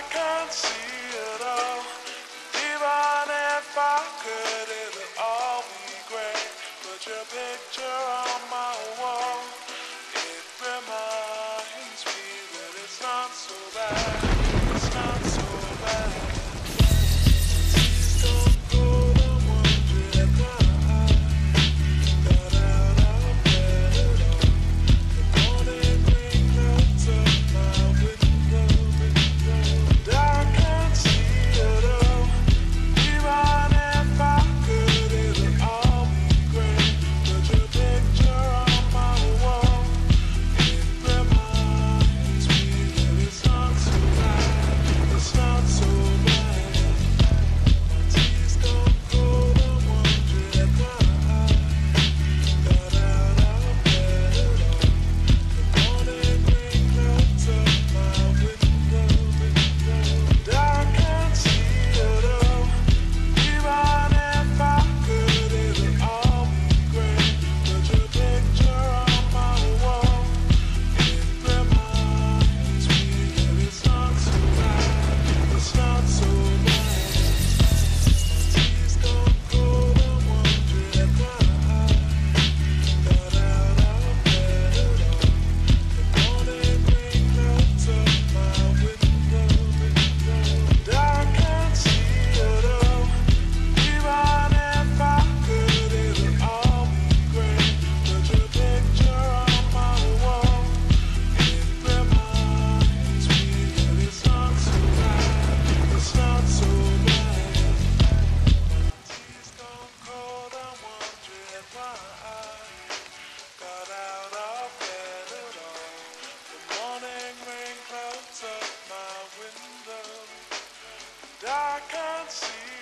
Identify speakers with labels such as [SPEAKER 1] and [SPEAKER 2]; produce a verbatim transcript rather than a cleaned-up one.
[SPEAKER 1] I can't see it all. Even if I could, it'll all be great. Put your picture on my wall. It reminds me that it's not so bad. It's not so bad. Please don't go, I'm wondering why I got out of bed at all. The morning rain clouds up my window, and I can't see it all. Even if I could, it'll all be great. Put your picture on my wall. It reminds me that it's not so bad. It's not so bad. My tea's gone cold, I'm wondering why I got out of bed at all. The morning rain clouds up my window, and I can't see it all. Even if I could, it'll all be great. Put your picture on my wall. It reminds me that it's not so bad. It's not so bad. My tea's gone cold, I'm wondering why I got out of bed at all. The morning rain clouds up my window, and I can't see it all. Even if I could, it'll all be great. Put your picture on my wall. It reminds me that it's not so bad. It's not so bad. My tea's gone cold, I'm wondering why I got out of bed at all. The morning rain clouds up my window, and I can't see